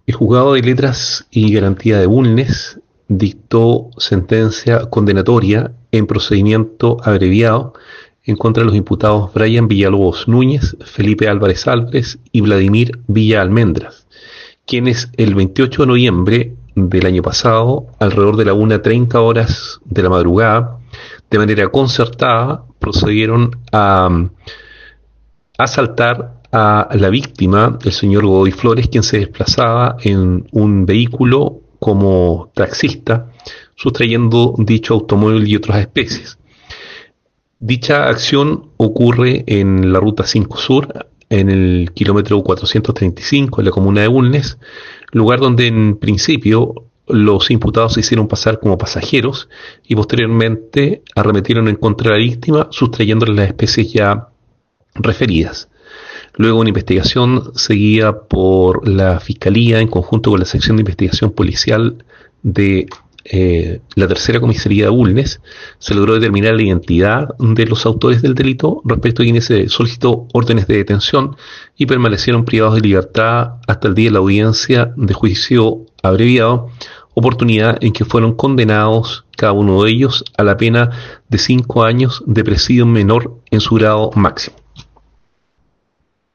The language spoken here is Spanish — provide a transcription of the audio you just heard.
El juzgado de letras y garantía de Bulnes dictó sentencia condenatoria en procedimiento abreviado en contra de los imputados Brian Villalobos Núñez, Felipe Álvarez Álvarez y Vladimir Villa Almendras, quienes el 28 de noviembre del año pasado, alrededor de la 1:30 de la madrugada, de manera concertada, procedieron a asaltar a la víctima, el señor Godoy Flores, quien se desplazaba en un vehículo como taxista, sustrayendo dicho automóvil y otras especies. Dicha acción ocurre en la ruta 5 Sur, en el kilómetro 435, en la comuna de Bulnes, lugar donde en principio los imputados se hicieron pasar como pasajeros y posteriormente arremetieron en contra de la víctima, sustrayéndole las especies ya referidas. Luego una investigación seguida por la Fiscalía en conjunto con la sección de investigación policial de la tercera comisaría de Bulnes, se logró determinar la identidad de los autores del delito, respecto a quienes se solicitó órdenes de detención y permanecieron privados de libertad hasta el día de la audiencia de juicio abreviado, oportunidad en que fueron condenados cada uno de ellos a la pena de 5 años de presidio menor en su grado máximo.